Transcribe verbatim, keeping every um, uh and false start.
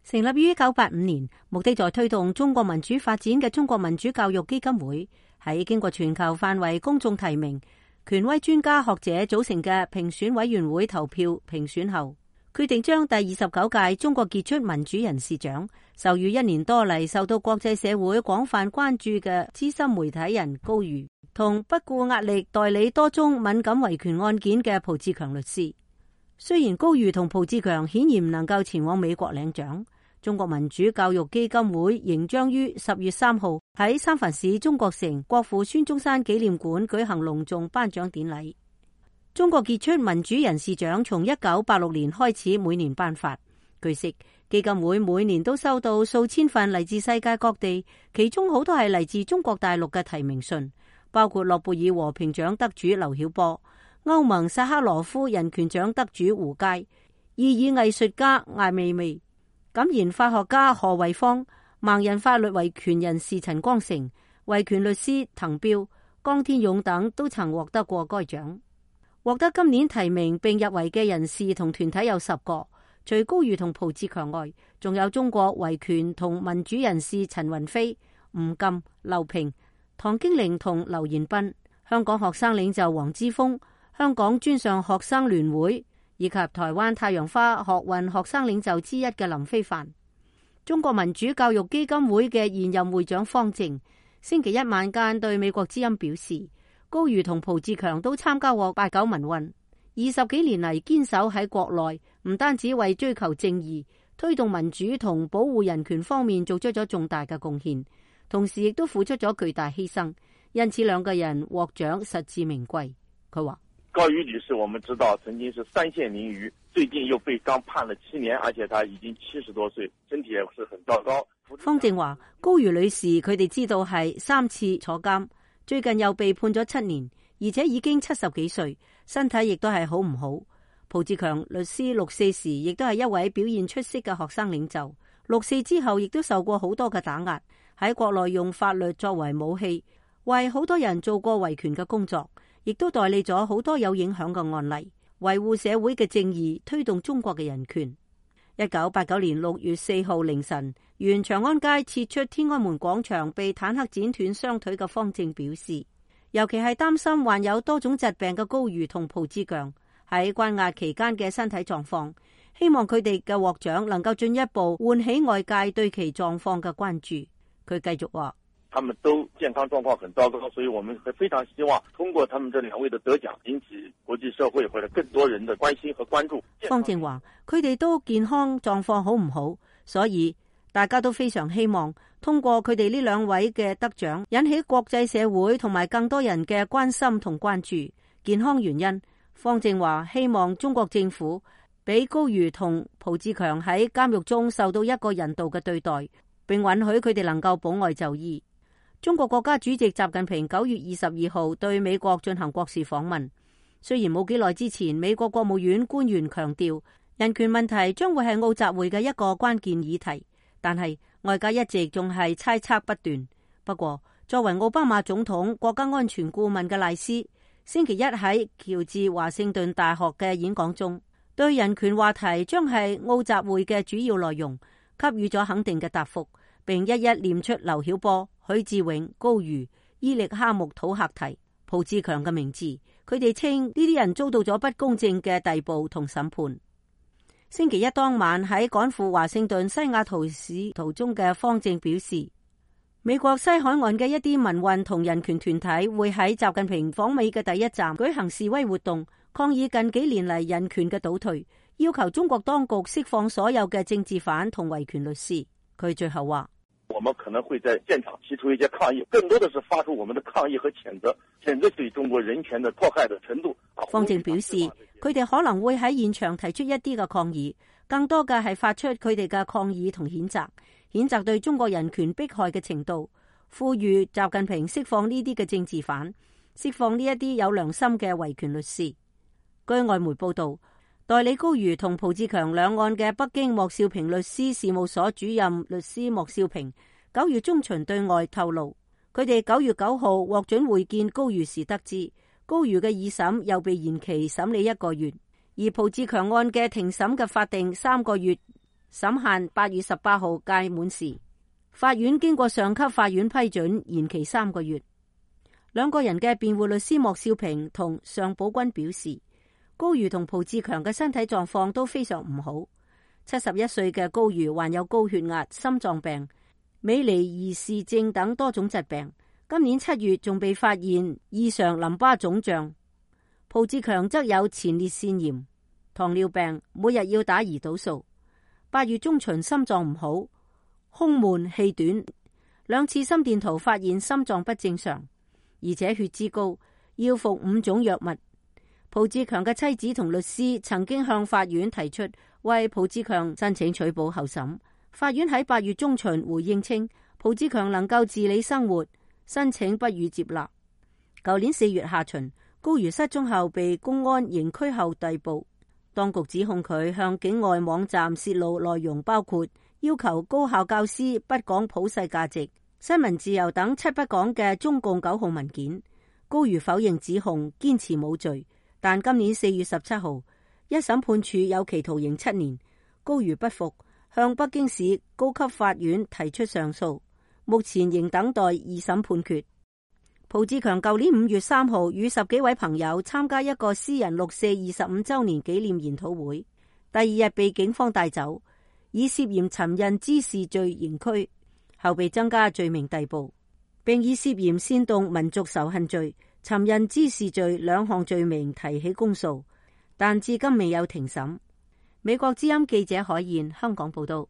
成立於一九八五年，目的在推動中國民主發展嘅中國民主教育基金會，喺經過全球範圍公眾提名、權威專家學者組成嘅評選委員會投票評選後，決定將第二十九屆中國傑出民主人士獎授予一年多嚟受到國際社會廣泛關注嘅資深媒體人高瑜，同不顧壓力代理多宗敏感維權案件嘅蒲志強律師。雖然高瑜同蒲志強顯然唔能夠前往美國領獎，中國民主教育基金會仍將於十月三號喺三藩市中國城國父孫中山紀念館舉行隆重頒獎典禮。中國傑出民主人士獎從一九八六年開始每年頒發。據悉，基金會每年都收到數千份嚟自世界各地，其中好多係嚟自中國大陸嘅提名信，包括諾貝爾和平獎得主劉曉波、歐盟薩赫羅夫人權獎得主胡佳、意義藝術家艾未未、感言法學家何惠芳、盲人法律維權人士陳光誠、維權律師滕彪、江天勇等都曾獲得過該獎。獲得今年提名並入圍嘅人士同團體有十個，除高瑜同蒲志強外，仲有中國維權同民主人士陳雲飛、吳禁、劉平、唐京玲同劉彥斌，香港學生領袖黃之鋒、香港專上學生聯會以及台灣太陽花學運學生領袖之一嘅林飛帆。中國民主教育基金會嘅現任會長方正星期一晚間對美國之音表示，高瑜同蒲志強都參加過八九民運，二十幾年嚟堅守喺國內，唔單止為追求正義、推動民主同保護人權方面做出咗重大嘅貢獻，同時亦都付出咗巨大犧牲，因此兩個人獲獎實至名歸。佢話： 高瑜女士，我們知道曾經是三線鯰魚，最近又被剛判了七年，而且她已經七十多歲，身體也是很糟糕。 方正話：高瑜女士佢哋知道係三次坐監。最近又被判咗七年，而且已經七十幾歲，身體亦都係好唔好。蒲志強律師六四時亦都係一位表現出色嘅學生領袖，六四之後亦都受過好多嘅打壓，喺國內用法律作為武器，為好多人做過維權嘅工作，亦都代理咗好多有影響嘅案例，維護社會嘅正義，推動中國嘅人權。一九八九年六月四號凌晨，沿長安街撤出天安門廣場被坦克剪斷雙腿嘅方正表示，尤其係擔心患有多種疾病嘅高瑜同蒲志強喺關押期間嘅身體狀況，希望佢哋嘅獲獎能夠進一步喚起外界對其狀況嘅關注。佢繼續話： 他們都健康狀況很糟糕，所以我們非常希望通過他們這兩位的得獎，引起國際社會或者更多人的關心和關注。 方正話：佢哋都健康狀況好唔好，所以大家都非常希望通過佢哋呢兩位嘅得獎，引起國際社會同埋更多人嘅關心同關注。健康原因，方正話希望中國政府俾高瑜同蒲志強喺監獄中受到一個人道嘅對待，並允許佢哋能夠保外就醫。中國國家主席習近平九月二十二號對美國進行國事訪問，雖然冇幾耐之前，美國國務院官員強調人權問題將會係澳集會嘅一個關鍵議題，但係外界一直仲係猜測不斷。不過，作為奧巴馬總統國家安全顧問嘅賴斯，星期一喺喬治華盛頓大學嘅演講中，對人權話題將係澳集會嘅主要內容，給予咗肯定嘅答覆，並一一念出劉曉波、許志永、高瑜、伊力哈木土赫提、蒲志強嘅名字。佢哋稱呢啲人遭到咗不公正嘅逮捕同審判。星期一當晚喺趕赴華盛頓西雅圖市途中嘅方正表示，美國西海岸嘅一啲民運同人權團體會喺習近平訪美嘅第一站舉行示威活動，抗議近幾年嚟人權嘅倒退，要求中國當局釋放所有嘅政治犯同維權律師。佢最後話： 我們可能會在現場提出一些抗議，更多的是發出我們的抗議和譴責，譴責對中國人權的迫害的程度。 方正表示，佢哋可能會喺現場提出一啲嘅抗議，更多嘅係發出佢哋嘅抗議同譴責，譴責對中國人權迫害嘅程度，呼籲習近平釋放呢啲嘅政治犯，釋放呢一啲有良心嘅維權律師。據外媒報道，代理高瑜同蒲志強兩案嘅北京莫少平律師事務所主任律師莫少平九月中旬對外透露，佢哋九月九號獲准會見高瑜時得知，高瑜嘅二審又被延期審理一個月，而蒲志強案嘅庭審嘅法定三個月審限八月十八號屆滿時，法院經過上級法院批准，延期三個月。兩個人嘅辯護律師莫少平同尚寶軍表示，高瑜同蒲志強嘅身體狀況都非常唔好。七十一歲嘅高瑜患有高血壓、心臟病、美尼爾氏症等多種疾病。今年七月仲被發現異常淋巴腫脹。蒲志強則有前列腺炎、糖尿病，每日要打胰島素。八月中旬心臟唔好，胸悶氣短，兩次心電圖發現心臟不正常，而且血脂高，要服五種藥物。蒲志強嘅妻子同律師曾經向法院提出為蒲志強申請取保候審，法院喺八月中旬回應稱蒲志強能夠自理生活，申請不予接納。舊年四月下旬，高瑜失蹤後被公安刑拘後逮捕，當局指控佢向境外網站泄露內容，包括要求高校教師不講普世價值、新聞自由等七不講嘅中共九號文件。高瑜否認指控，堅持冇罪。但今年四月十七號，一審判處有期徒刑七年，高瑜不服，向北京市高級法院提出上訴，目前仍等待二審判決。蒲志強舊年五月三號與十幾位朋友參加一個私人六四二十五周年紀念研討會，第二日被警方帶走，以涉嫌尋釁滋事罪刑拘，後被增加罪名逮捕，並以涉嫌煽動民族仇恨罪、尋釁滋事罪兩項罪名提起公訴，但至今未有庭審。美國之音記者海燕香港報道。